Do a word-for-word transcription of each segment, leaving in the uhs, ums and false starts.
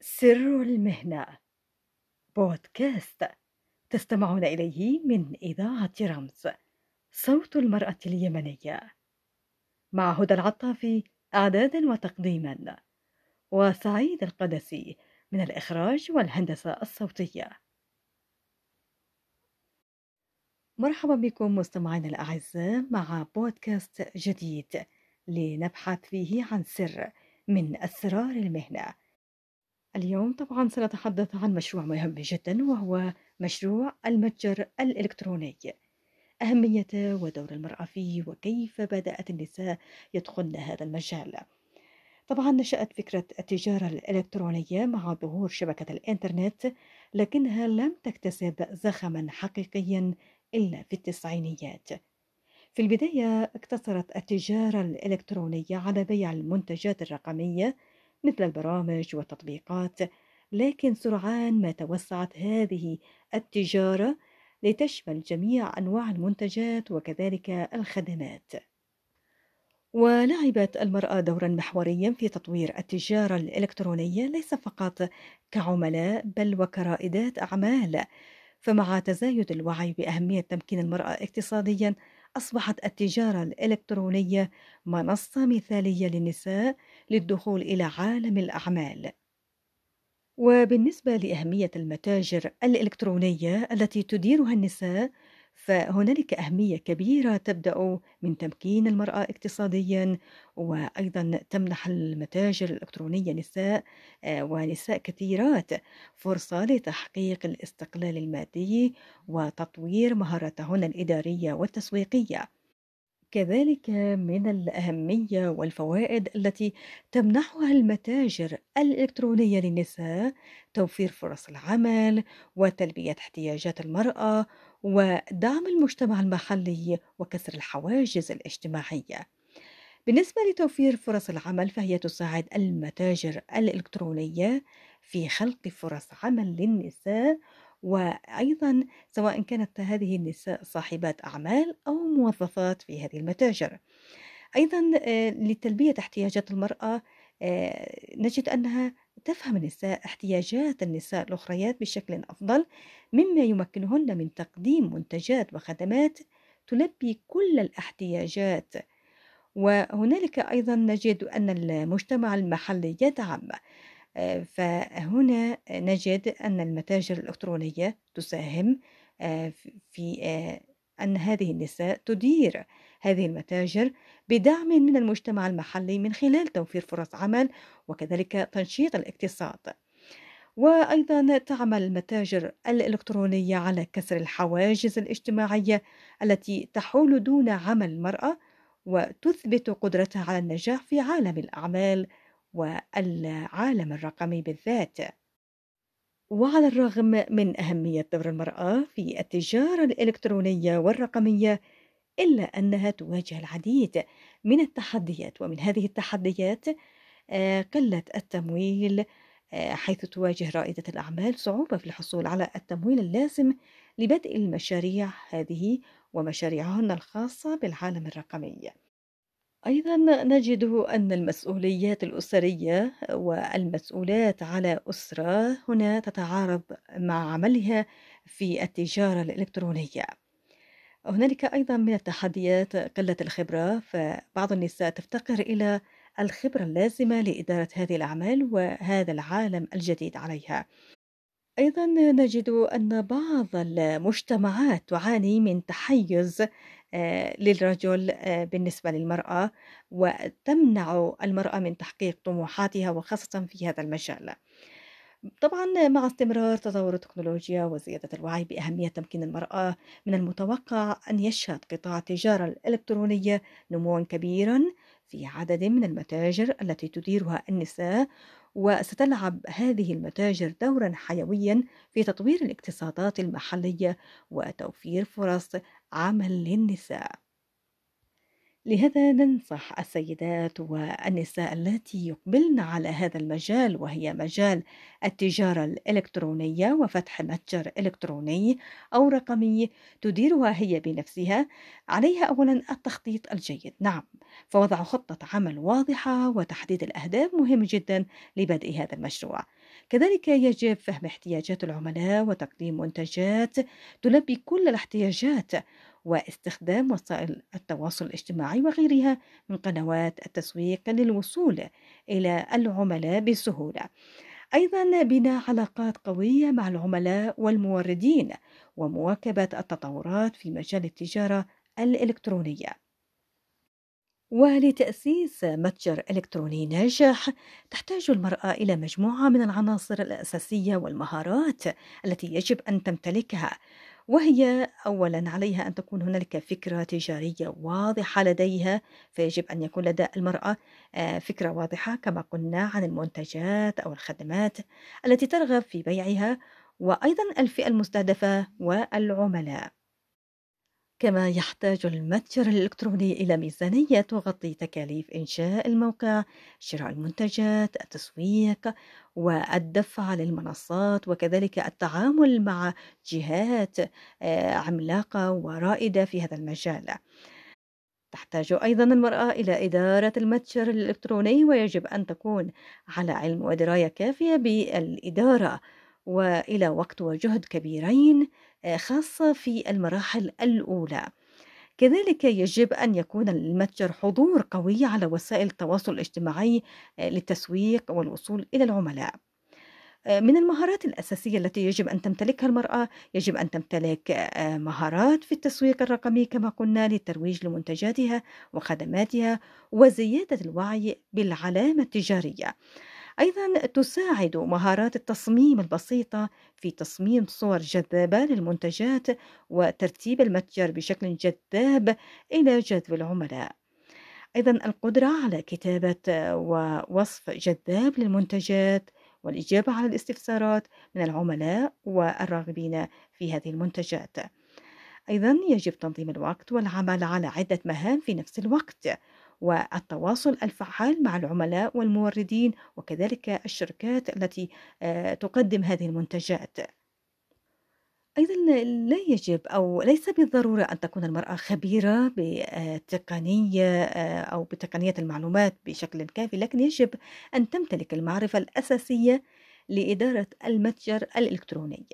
سر المهنة بودكاست تستمعون إليه من إذاعة رمز صوت المرأة اليمنية مع هدى العطافي إعدادا وتقديما وسعيد القدسي من الإخراج والهندسة الصوتية. مرحبا بكم مستمعينا الأعزاء مع بودكاست جديد لنبحث فيه عن سر من أسرار المهنة. اليوم طبعا سنتحدث عن مشروع مهم جدا وهو مشروع المتجر الإلكتروني، أهميته ودور المرأة فيه وكيف بدأت النساء يدخلن هذا المجال. طبعا نشأت فكرة التجارة الإلكترونية مع ظهور شبكة الإنترنت، لكنها لم تكتسب زخما حقيقيا إلا في التسعينيات. في البداية اقتصرت التجارة الإلكترونية على بيع المنتجات الرقمية مثل البرامج والتطبيقات، لكن سرعان ما توسعت هذه التجارة لتشمل جميع أنواع المنتجات وكذلك الخدمات. ولعبت المرأة دورا محوريا في تطوير التجارة الإلكترونية ليس فقط كعملاء بل وكرائدات أعمال. فمع تزايد الوعي بأهمية تمكين المرأة اقتصاديا، أصبحت التجارة الإلكترونية منصة مثالية للنساء للدخول إلى عالم الأعمال. وبالنسبة لأهمية المتاجر الإلكترونية التي تديرها النساء، فهنالك أهمية كبيرة تبدأ من تمكين المرأة اقتصاديا، وأيضا تمنح المتاجر الإلكترونية نساء آه، ونساء كثيرات فرصة لتحقيق الاستقلال المادي وتطوير مهاراتهن الإدارية والتسويقية. كذلك من الأهمية والفوائد التي تمنحها المتاجر الإلكترونية للنساء توفير فرص العمل وتلبية احتياجات المرأة ودعم المجتمع المحلي وكسر الحواجز الاجتماعية. بالنسبة لتوفير فرص العمل، فهي تساعد المتاجر الإلكترونية في خلق فرص عمل للنساء، وأيضا سواء كانت هذه النساء صاحبات أعمال أو موظفات في هذه المتاجر. أيضا آه، لتلبية احتياجات المرأة، آه، نجد أنها تفهم النساء احتياجات النساء الأخريات بشكل أفضل، مما يمكنهن من تقديم منتجات وخدمات تلبي كل الاحتياجات. وهنالك أيضا نجد أن المجتمع المحلي يدعم، آه، فهنا نجد أن المتاجر الإلكترونية تساهم آه، في آه، أن هذه النساء تدير هذه المتاجر بدعم من المجتمع المحلي من خلال توفير فرص عمل وكذلك تنشيط الاقتصاد. وأيضا تعمل المتاجر الإلكترونية على كسر الحواجز الاجتماعية التي تحول دون عمل المرأة، وتثبت قدرتها على النجاح في عالم الأعمال والعالم الرقمي بالذات. وعلى الرغم من أهمية دور المرأة في التجارة الإلكترونية والرقمية، إلا أنها تواجه العديد من التحديات، ومن هذه التحديات آه، قلة التمويل، آه، حيث تواجه رائدة الأعمال صعوبة في الحصول على التمويل اللازم لبدء المشاريع هذه ومشاريعهن الخاصة بالعالم الرقمي. أيضا نجد أن المسؤوليات الأسرية والمسؤولات على أسرة هنا تتعارض مع عملها في التجارة الإلكترونية. هنالك أيضا من التحديات قلة الخبرة، فبعض النساء تفتقر إلى الخبرة اللازمة لإدارة هذه الأعمال وهذا العالم الجديد عليها. أيضا نجد أن بعض المجتمعات تعاني من تحيز آه، للرجل آه، بالنسبة للمرأة، وتمنع المرأة من تحقيق طموحاتها وخاصة في هذا المجال. طبعا مع استمرار تطور التكنولوجيا وزيادة الوعي بأهمية تمكين المرأة، من المتوقع أن يشهد قطاع التجارة الإلكترونية نموا كبيرا في عدد من المتاجر التي تديرها النساء، وستلعب هذه المتاجر دورا حيويا في تطوير الاقتصادات المحلية وتوفير فرص عمل للنساء. لهذا ننصح السيدات والنساء اللاتي يقبلن على هذا المجال، وهي مجال التجارة الإلكترونية وفتح متجر إلكتروني أو رقمي تديرها هي بنفسها. عليها أولا التخطيط الجيد، نعم، فوضع خطة عمل واضحة وتحديد الأهداف مهم جدا لبدء هذا المشروع. كذلك يجب فهم احتياجات العملاء وتقديم منتجات تلبي كل الاحتياجات، واستخدام وسائل التواصل الاجتماعي وغيرها من قنوات التسويق للوصول إلى العملاء بسهولة. أيضا بناء علاقات قوية مع العملاء والموردين، ومواكبة التطورات في مجال التجارة الإلكترونية. ولتأسيس متجر إلكتروني ناجح تحتاج المرأة إلى مجموعة من العناصر الأساسية والمهارات التي يجب أن تمتلكها، وهي أولا عليها أن تكون هنالك فكرة تجارية واضحة لديها، فيجب أن يكون لدى المرأة آه، فكرة واضحة كما قلنا عن المنتجات أو الخدمات التي ترغب في بيعها، وأيضا الفئة المستهدفة والعملاء. كما يحتاج المتجر الإلكتروني إلى ميزانية تغطي تكاليف إنشاء الموقع، شراء المنتجات، التسويق، والدفع للمنصات، وكذلك التعامل مع جهات آه، عملاقة ورائدة في هذا المجال. تحتاج أيضا المرأة إلى إدارة المتجر الإلكتروني، ويجب أن تكون على علم ودراية كافية بالإدارة، وإلى وقت وجهد كبيرين آه، خاصة في المراحل الأولى. كذلك يجب أن يكون للمتجر حضور قوي على وسائل التواصل الاجتماعي آه، للتسويق والوصول إلى العملاء. آه، من المهارات الأساسية التي يجب أن تمتلكها المرأة، يجب أن تمتلك آه، مهارات في التسويق الرقمي كما قلنا للترويج لمنتجاتها وخدماتها وزيادة الوعي بالعلامة التجارية. أيضا تساعد مهارات التصميم البسيطة في تصميم صور جذابة للمنتجات وترتيب المتجر بشكل جذاب إلى جذب العملاء. أيضا القدرة على كتابة آه، ووصف جذاب للمنتجات والإجابة على الاستفسارات من العملاء والراغبين في هذه المنتجات. أيضا يجب تنظيم الوقت والعمل على عدة مهام في نفس الوقت، والتواصل الفعال مع العملاء والموردين وكذلك الشركات التي آه، تقدم هذه المنتجات. أيضًا لا يجب أو ليس بالضرورة أن تكون المرأة خبيرة بتقنية آآ أو بتقنية المعلومات بشكل كافي، لكن يجب أن تمتلك المعرفة الأساسية لإدارة المتجر الإلكتروني.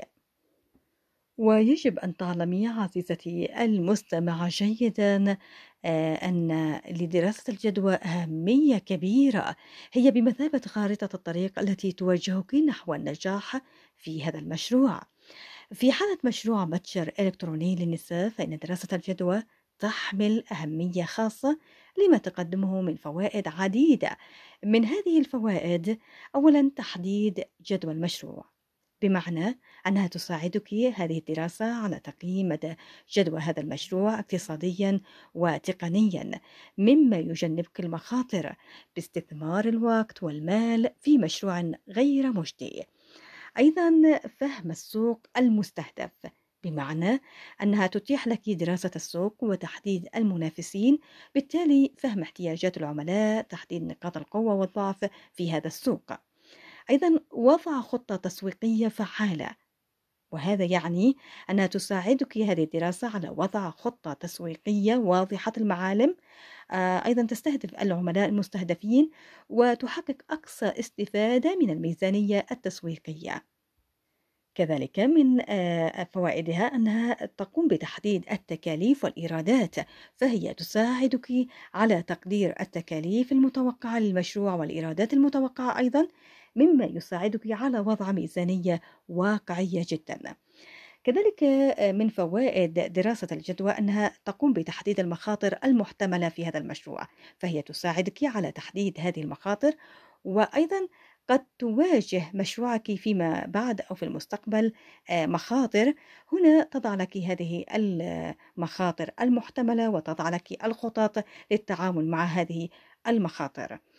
ويجب أن تعلمي عزيزتي المستمعة جيدًا آآ أن لدراسة الجدوى أهمية كبيرة، هي بمثابة خارطة الطريق التي توجهك نحو النجاح في هذا المشروع. في حالة مشروع متجر إلكتروني للنساء، فإن دراسة الجدوى تحمل أهمية خاصة لما تقدمه من فوائد عديدة. من هذه الفوائد، أولا تحديد جدوى المشروع، بمعنى أنها تساعدك هذه الدراسة على تقييم مدى جدوى هذا المشروع اقتصاديا وتقنيا، مما يجنبك المخاطر باستثمار الوقت والمال في مشروع غير مجدي. أيضا فهم السوق المستهدف، بمعنى أنها تتيح لك دراسة السوق وتحديد المنافسين، بالتالي فهم احتياجات العملاء، تحديد نقاط القوة والضعف في هذا السوق. أيضا وضع خطة تسويقية فعالة، وهذا يعني أنها تساعدك هذه الدراسة على وضع خطة تسويقية واضحة المعالم، آه، أيضا تستهدف العملاء المستهدفين وتحقق أقصى استفادة من الميزانية التسويقية. كذلك من آه، فوائدها أنها تقوم بتحديد التكاليف والإيرادات، فهي تساعدك على تقدير التكاليف المتوقعة للمشروع والإيرادات المتوقعة أيضا، مما يساعدك على وضع ميزانية واقعية جدا. كذلك آه، من فوائد دراسة الجدوى أنها تقوم بتحديد المخاطر المحتملة في هذا المشروع، فهي تساعدك على تحديد هذه المخاطر، وأيضا قد تواجه مشروعك فيما بعد أو في المستقبل آه، مخاطر. هنا تضع لك هذه المخاطر المحتملة وتضع لك الخطط للتعامل مع هذه المخاطر.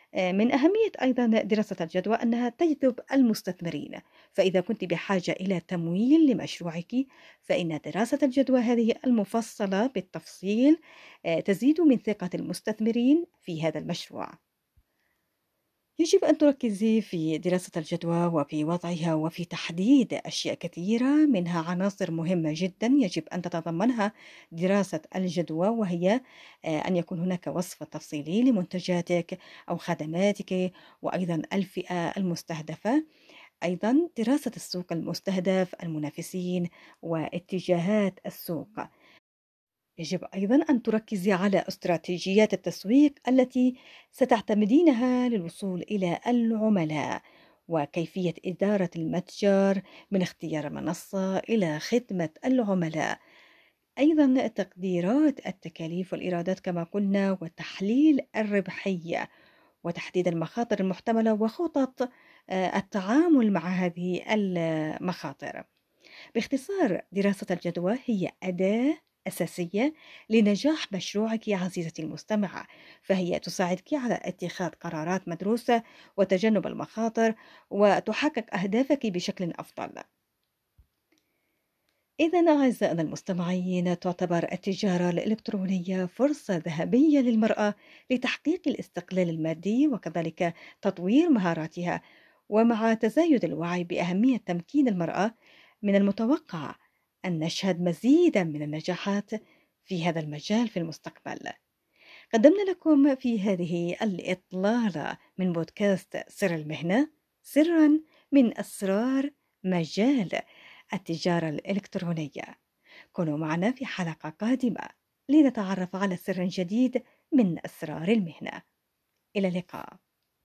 آه، من أهمية أيضا دراسة الجدوى أنها تجذب المستثمرين، فإذا كنت بحاجة إلى تمويل لمشروعك فإن دراسة الجدوى هذه المفصلة بالتفصيل آه، تزيد من ثقة المستثمرين في هذا المشروع. يجب أن تركزي في دراسة الجدوى وفي وضعها وفي تحديد أشياء كثيرة، منها عناصر مهمة جدا يجب أن تتضمنها دراسة الجدوى، وهي آه، أن يكون هناك وصف تفصيلي لمنتجاتك أو خدماتك، وأيضا الفئة المستهدفة، أيضا دراسة السوق المستهدف، المنافسين، واتجاهات السوق. يجب أيضا أن تركزي على استراتيجيات التسويق التي ستعتمدينها للوصول إلى العملاء، وكيفية إدارة المتجر من اختيار المنصة إلى خدمة العملاء، أيضا تقديرات التكاليف والإيرادات كما قلنا، وتحليل الربحية، وتحديد المخاطر المحتملة وخطط آه، التعامل مع هذه المخاطر. باختصار، دراسة الجدوى هي أداة أساسية لنجاح مشروعك يا عزيزتي المستمعة، فهي تساعدك على اتخاذ قرارات مدروسة وتجنب المخاطر، وتحقق أهدافك بشكل أفضل. إذا أعزائنا المستمعين، تعتبر التجارة الإلكترونية فرصة ذهبية للمرأة لتحقيق الاستقلال المادي وكذلك تطوير مهاراتها. ومع تزايد الوعي بأهمية تمكين المرأة، من المتوقع أن نشهد مزيدا من النجاحات في هذا المجال في المستقبل. قدمنا لكم في هذه الإطلالة من بودكاست سر المهنة سرا من أسرار مجال التجارة الإلكترونية. كونوا معنا في حلقة قادمة لنتعرف على سر جديد من أسرار المهنة. إلى اللقاء.